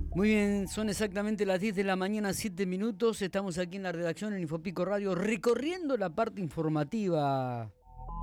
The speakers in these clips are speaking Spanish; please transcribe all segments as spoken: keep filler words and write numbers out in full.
Muy bien, son exactamente las diez de la mañana, siete minutos. Estamos aquí en la redacción en Infopico Radio, recorriendo la parte informativa.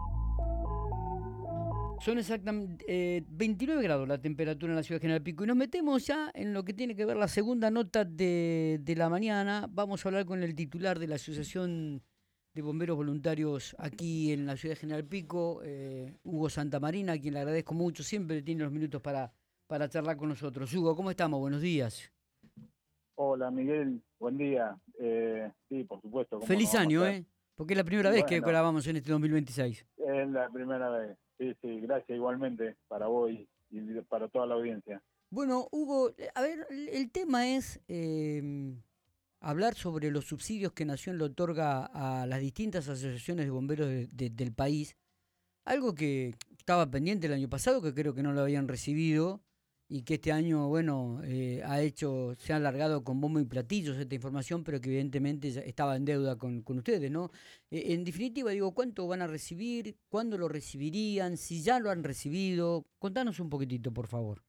Son exactamente eh, veintinueve grados la temperatura en la ciudad de General Pico. Y nos metemos ya en lo que tiene que ver la segunda nota de, de la mañana. Vamos a hablar con el titular de la Asociación de Bomberos Voluntarios aquí en la ciudad de General Pico, eh, Hugo Santamarina, a quien le agradezco mucho. Siempre tiene los minutos para, para charlar con nosotros. Hugo, ¿cómo estamos? Buenos días. Hola Miguel, buen día. Eh, sí, por supuesto, ¿cómo no Feliz vamos año, a estar? ¿eh? Porque es la primera vez que Bueno, grabamos en este dos mil veintiséis. es la primera vez. Sí, sí, gracias igualmente para vos y, y para toda la audiencia. Bueno, Hugo, a ver, el el tema es eh, hablar sobre los subsidios que Nación le otorga a las distintas asociaciones de bomberos de- de- del país. Algo que estaba pendiente el año pasado, que creo que no lo habían recibido, y que este año, bueno, eh, ha hecho, se ha alargado con bombo y platillos esta información, pero que evidentemente ya estaba en deuda con, con ustedes, ¿no? Eh, en definitiva, digo, ¿cuánto van a recibir? ¿Cuándo lo recibirían? Si ya lo han recibido. Contanos un poquitito, por favor.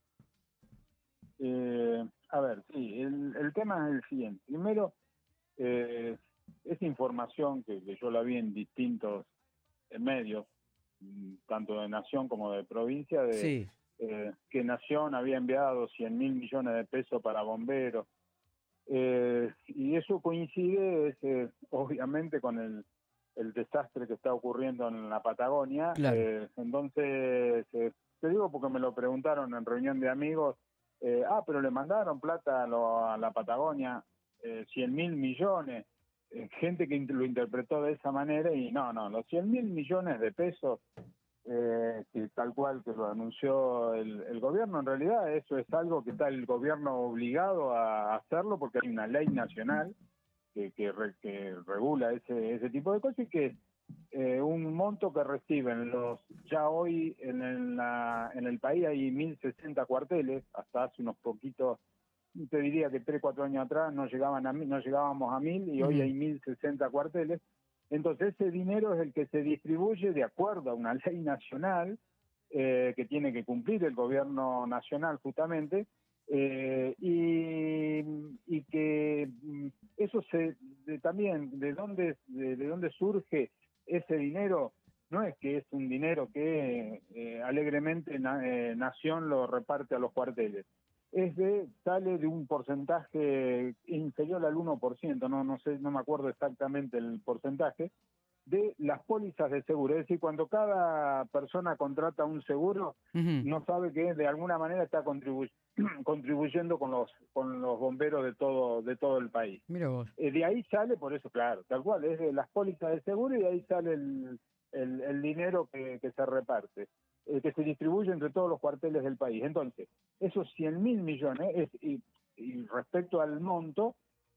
Eh, a ver, sí, el, el tema es el siguiente. Primero, eh, esa información que, que yo la vi en distintos eh, medios, mm, tanto de Nación como de provincia, de Sí. eh, que Nación había enviado cien mil millones de pesos para bomberos. Eh, y eso coincide, es, eh, obviamente, con el, el desastre que está ocurriendo en la Patagonia. Claro. Eh, entonces, eh, te digo porque me lo preguntaron en reunión de amigos, eh, ah, pero le mandaron plata a, lo- a la Patagonia, eh, cien mil millones, eh, gente que int- lo interpretó de esa manera y no, no, los cien mil millones de pesos eh, que tal cual que lo anunció el, el gobierno, en realidad eso es algo que está el gobierno obligado a hacerlo porque hay una ley nacional que, que, re, que regula ese, ese tipo de cosas y que eh, un monto que reciben los, ya hoy en el, la, en el país hay mil sesenta cuarteles, hasta hace unos poquitos, te diría que tres, cuatro años atrás no llegaban a mil, no llegábamos a mil y hoy Ujú. hay mil sesenta cuarteles. Entonces ese dinero es el que se distribuye de acuerdo a una ley nacional eh, que tiene que cumplir el gobierno nacional justamente, eh, y, y que mm, eso se de, también de dónde de, de dónde surge ese dinero. No es que es un dinero que eh, alegremente na, eh, Nación lo reparte a los cuarteles, es de, sale de un porcentaje inferior al uno por ciento, no, no sé, no me acuerdo exactamente el porcentaje, de las pólizas de seguro. Es decir, cuando cada persona contrata un seguro, Ujú. no sabe que de alguna manera está contribu contribuyendo con los con los bomberos de todo de todo el país. Mira vos. Eh, de ahí sale, por eso, claro, tal cual, es de las pólizas de seguro y de ahí sale el, el, el dinero que, que se reparte, eh, que se distribuye entre todos los cuarteles del país. Entonces, esos cien mil millones, es, y, y respecto al monto,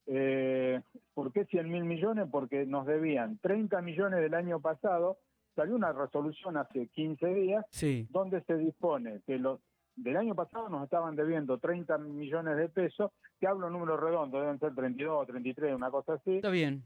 eh, ¿por qué cien mil millones? Porque nos debían treinta millones del año pasado, salió una resolución hace quince días, Sí. donde se dispone que los del año pasado nos estaban debiendo treinta millones de pesos, que hablo en números redondos, deben ser treinta y dos, treinta y tres, una cosa así, Está bien.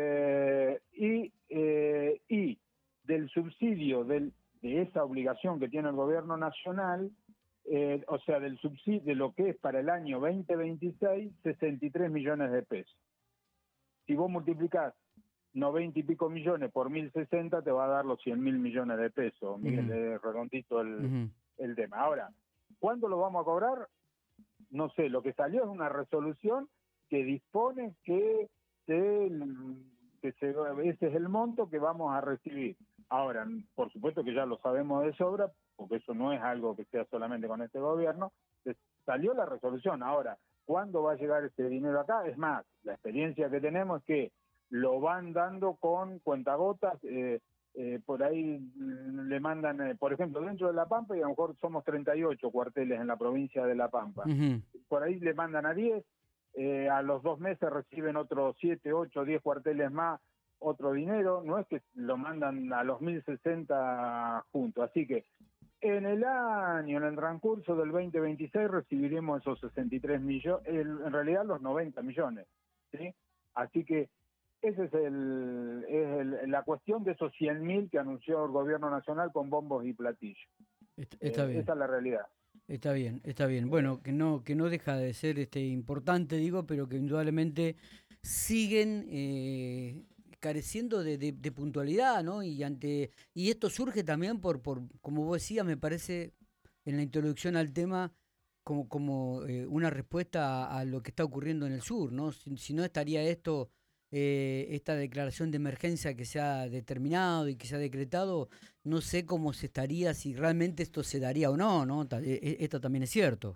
eh, y, eh, y del subsidio del, de esa obligación que tiene el gobierno nacional, eh, o sea, del subsidio de lo que es para el año veinte veintiséis, sesenta y tres millones de pesos. Si vos multiplicás noventa y pico millones por mil sesenta, te va a dar los cien mil millones de pesos, Miguel, Ujú. es redondito el, Ujú. el tema. Ahora, ¿cuándo lo vamos a cobrar? No sé, lo que salió es una resolución que dispone que, se, que se, ese es el monto que vamos a recibir. Ahora, por supuesto que ya lo sabemos de sobra, porque eso no es algo que sea solamente con este gobierno, salió la resolución. Ahora, ¿cuándo va a llegar ese dinero acá? Es más, la experiencia que tenemos es que lo van dando con cuentagotas, eh, eh, por ahí le mandan, eh, por ejemplo, dentro de La Pampa, y a lo mejor somos treinta y ocho cuarteles en la provincia de La Pampa, Ujú. por ahí le mandan a diez, eh, a los dos meses reciben otros siete, ocho, diez cuarteles más, otro dinero, no es que lo mandan a los mil sesenta juntos, así que en el año, en el transcurso del veinte veintiséis, recibiremos esos sesenta y tres millones, en realidad los noventa millones, ¿sí? Así que esa es, el, es el, la cuestión de esos cien mil que anunció el gobierno nacional con bombos y platillos. Est- Está Eh, bien. esa es la realidad. Está bien, está bien. Bueno, que no, que no deja de ser este importante, digo, pero que indudablemente siguen eh, careciendo de, de- de puntualidad, ¿no? Y ante y esto surge también por, por, como vos decías, me parece en la introducción al tema como, como eh, una respuesta a, a lo que está ocurriendo en el sur, ¿no? Si, si no estaría esto, eh, esta declaración de emergencia que se ha determinado y que se ha decretado, no sé cómo se estaría, si realmente esto se daría o no, ¿no? Ta- e- e- Esto también es cierto.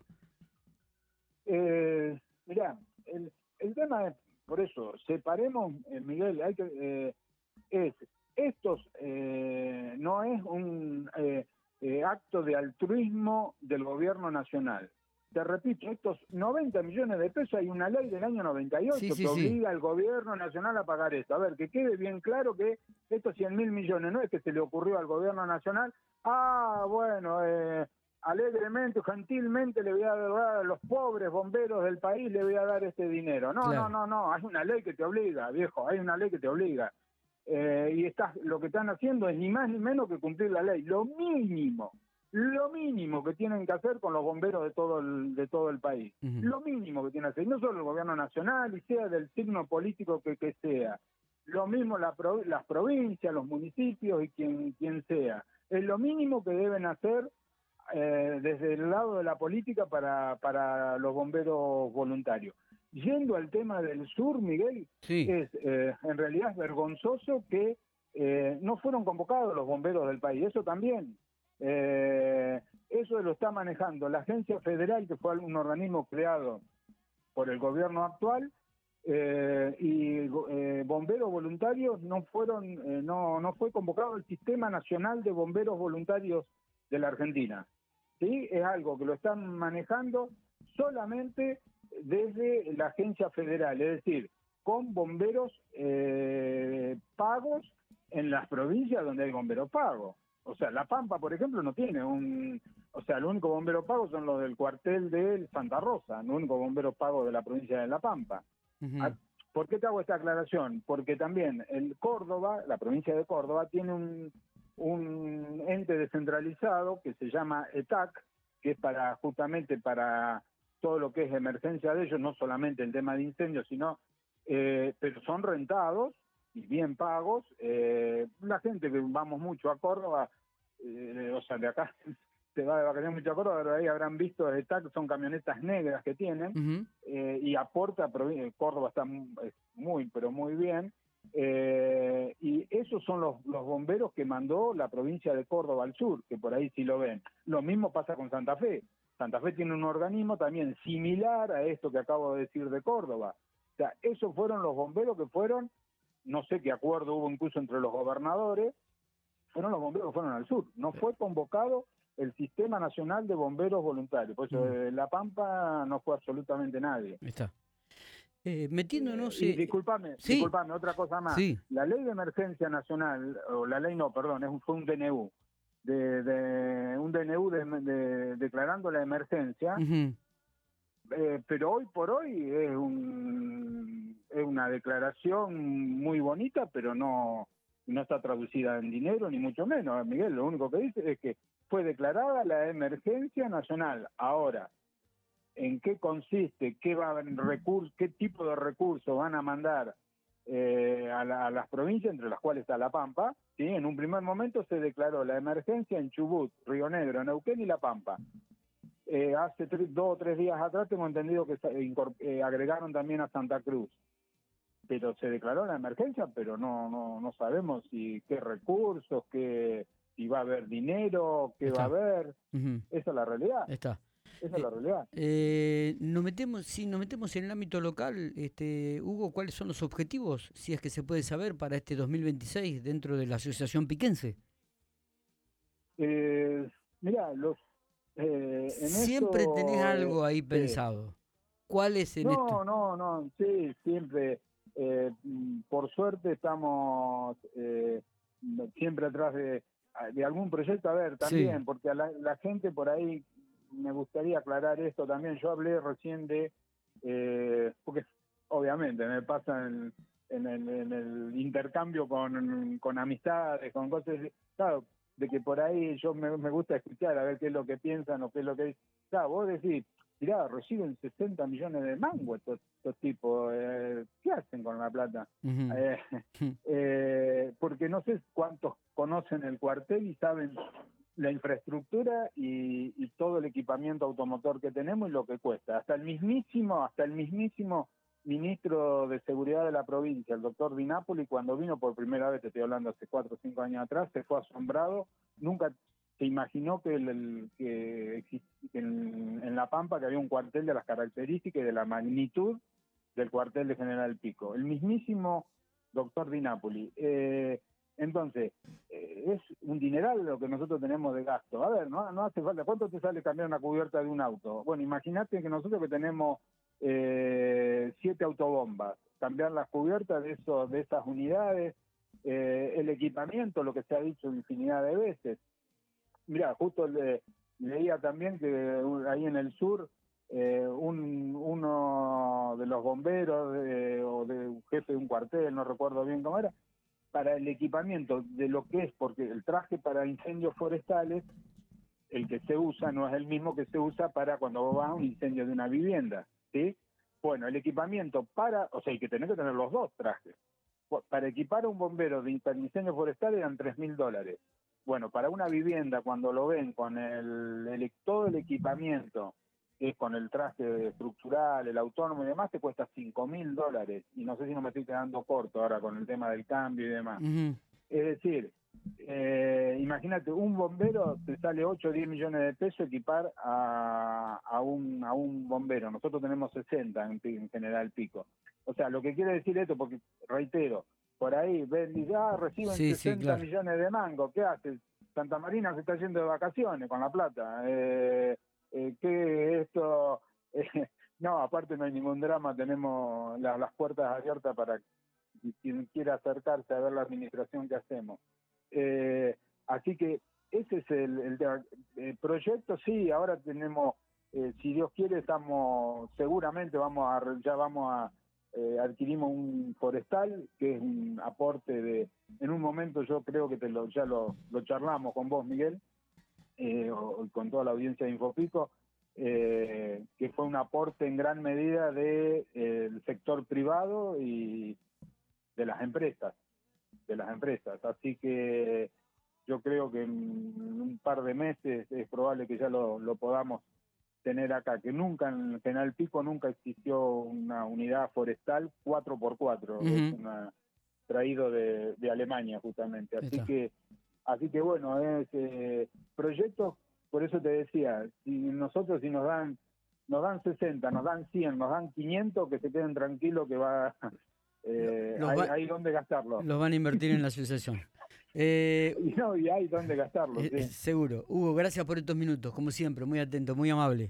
Eh, mirá, el, el tema es, por eso, separemos, eh, Miguel, hay que, eh, es, estos eh, no es un eh, eh, acto de altruismo del gobierno nacional. Te repito, estos noventa millones de pesos, hay una ley del año Sí, noventa y ocho que sí, sí, obliga al gobierno nacional a pagar esto. A ver, que quede bien claro que estos cien mil millones no es que se le ocurrió al gobierno nacional, ah, bueno, eh, alegremente, gentilmente le voy a dar a los pobres bomberos del país, le voy a dar este dinero. No, no, claro. no, no, hay una ley que te obliga, viejo, hay una ley que te obliga. Eh, y estás, lo que están haciendo es ni más ni menos que cumplir la ley, lo mínimo, lo mínimo que tienen que hacer con los bomberos de todo el, de todo el país, Ujú. lo mínimo que tienen que hacer, y no solo el gobierno nacional, y sea del signo político que, que sea, lo mismo la, las provincias, los municipios y quien, quien sea, es lo mínimo que deben hacer eh, desde el lado de la política para, para los bomberos voluntarios. Yendo al tema del sur, Miguel, Sí. es eh, en realidad es vergonzoso que eh, no fueron convocados los bomberos del país, eso también. Eh, eso lo está manejando la Agencia Federal, que fue un organismo creado por el gobierno actual, eh, y eh, bomberos voluntarios no fueron, eh, no, no fue convocado el Sistema Nacional de Bomberos Voluntarios de la Argentina. ¿Sí? Es algo que lo están manejando solamente desde la agencia federal, es decir, con bomberos eh, pagos en las provincias donde hay bomberos pagos. O sea, La Pampa, por ejemplo, no tiene un... O sea, el único bombero pago son los del cuartel de Santa Rosa, el único bombero pago de la provincia de La Pampa. Ujú. ¿Por qué te hago esta aclaración? Porque también el Córdoba, la provincia de Córdoba, tiene un, un ente descentralizado que se llama E T A C, que es para justamente para todo lo que es emergencia de ellos, no solamente el tema de incendios, sino, eh, pero son rentados y bien pagos. Eh, la gente que vamos mucho a Córdoba, eh, o sea, de acá se va de vacaciones mucho a Córdoba, pero ahí habrán visto el E T A C, son camionetas negras que tienen, Ujú. eh, y aporta, Córdoba está muy, pero muy bien, eh, y esos son los, los bomberos que mandó la provincia de Córdoba al sur, que por ahí sí lo ven. Lo mismo pasa con Santa Fe. Santa Fe tiene un organismo también similar a esto que acabo de decir de Córdoba. O sea, esos fueron los bomberos que fueron, no sé qué acuerdo hubo incluso entre los gobernadores, fueron los bomberos que fueron al sur. No fue convocado el Sistema Nacional de Bomberos Voluntarios. Por eso Ujú. de La Pampa no fue absolutamente nadie. Ahí está. Eh, Eh, metiéndonos, y eh, discúlpame, sí, discúlpame, otra cosa más. sí. La ley de emergencia nacional, o la ley no, perdón, es un, fue un D N U, de, de un D N U de, de- declarando la emergencia, Ujú. eh, pero hoy por hoy es, un, es una declaración muy bonita, pero no, no está traducida en dinero, ni mucho menos. Miguel, lo único que dice es que fue declarada la emergencia nacional. Ahora, ¿en qué consiste? ¿Qué va a haber recursos? ¿Qué tipo de recursos van a mandar eh, a, la, a las provincias, entre las cuales está La Pampa? ¿Sí? En un primer momento se declaró la emergencia en Chubut, Río Negro, Neuquén y La Pampa. Eh, hace tres, dos o tres días atrás tengo entendido que eh, agregaron también a Santa Cruz, pero se declaró la emergencia, pero no no no sabemos si qué recursos, qué, si va a haber dinero, qué va a Está. haber. Ujú. Esa es la realidad, Está. esa es Eh, la realidad. eh, nos metemos, si nos metemos en el ámbito local, este, Hugo, ¿cuáles son los objetivos, si es que se puede saber, para este dos mil veintiséis dentro de la Asociación Piquense? Eh, Mira, los eh, en Siempre tenés esto, eh, algo ahí sí. pensado. ¿Cuál es en esto? No, no, no, sí, siempre, eh, mm, por suerte estamos eh, siempre atrás de, de algún proyecto, a ver, Sí. también, porque a la, la gente por ahí, me gustaría aclarar esto también, yo hablé recién de, eh, porque obviamente me pasa en, en el, en el intercambio con, con amistades, con cosas, claro, de que por ahí yo me, me gusta escuchar a ver qué es lo que piensan o qué es lo que dicen. Claro, vos decís, mirá, reciben sesenta millones de mangos estos, estos tipos, eh, ¿qué hacen con la plata? Ujú. Eh, eh, porque no sé cuántos conocen el cuartel y saben la infraestructura y, y todo el equipamiento automotor que tenemos y lo que cuesta. Hasta el mismísimo, hasta el mismísimo ministro de Seguridad de la provincia, el doctor Di Napoli, cuando vino por primera vez, te estoy hablando hace cuatro o cinco años atrás, se fue asombrado, nunca se imaginó que, el, el, que exist, en, en La Pampa que había un cuartel de las características y de la magnitud del cuartel de General Pico. El mismísimo doctor Di Napoli. Eh, entonces, eh, es un dineral lo que nosotros tenemos de gasto. A ver, no, no hace falta. ¿Cuánto te sale cambiar una cubierta de un auto? Bueno, imagínate que nosotros que tenemos eh, siete autobombas, cambiar las cubiertas de, eso, de esas unidades, eh, el equipamiento, lo que se ha dicho infinidad de veces. Mira, justo le, leía también que ahí en el sur eh, un, uno de los bomberos de, o de un jefe de un cuartel, no recuerdo bien cómo era, para el equipamiento de lo que es, porque el traje para incendios forestales, el que se usa no es el mismo que se usa para cuando vos vas a un incendio de una vivienda, ¿sí? Bueno, el equipamiento para, o sea, hay que tener que tener los dos trajes. Para equipar a un bombero de incendios forestales eran tres mil dólares. Bueno, para una vivienda, cuando lo ven con el, el todo el equipamiento, que es con el traje estructural, el autónomo y demás, te cuesta cinco mil dólares. Y no sé si no me estoy quedando corto ahora con el tema del cambio y demás. Uh-huh. Es decir, eh, imagínate, un bombero te sale ocho o diez millones de pesos equipar a, a, un, a un bombero. Nosotros tenemos sesenta en, en General Pico. O sea, lo que quiere decir esto, porque reitero, por ahí ven y ya reciben sí, sesenta sí, claro. millones de mangos. ¿Qué hace? Santa Marina se está yendo de vacaciones con la plata. Eh, eh, ¿Qué esto? Eh, no, aparte no hay ningún drama. Tenemos la, las puertas abiertas para quien quiera acercarse a ver la administración que hacemos. Eh, así que ese es el, el, el proyecto. Sí, ahora tenemos, eh, si Dios quiere, estamos seguramente vamos a ya vamos a Eh, adquirimos un forestal, que es un aporte de, en un momento yo creo que te lo, ya lo, lo charlamos con vos, Miguel, eh, o, con toda la audiencia de Infopico, eh, que fue un aporte en gran medida del de, eh, sector privado y de las empresas, de las empresas. Así que yo creo que en un par de meses es probable que ya lo, lo podamos tener acá, que nunca en General Pico nunca existió una unidad forestal cuatro por cuatro, uh-huh. Es una traído de, de Alemania justamente, así Está. que así que bueno, es eh, proyectos, por eso te decía, si nosotros si nos dan nos dan sesenta, nos dan cien, nos dan quinientos, que se queden tranquilos que va eh, hay, va, hay donde gastarlo. Los van a invertir en la asociación. Eh, y no, y hay donde gastarlo. Eh, sí. Seguro. Hugo, gracias por estos minutos, como siempre, muy atento, muy amable.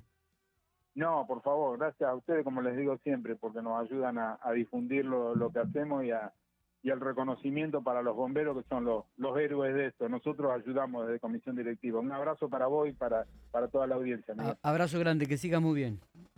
No, por favor, gracias a ustedes, como les digo siempre, porque nos ayudan a, a difundir lo, lo que hacemos y, a, y al reconocimiento para los bomberos, que son los, los héroes de esto. Nosotros ayudamos desde Comisión Directiva. Un abrazo para vos y para, para toda la audiencia. A, abrazo grande, que sigas muy bien.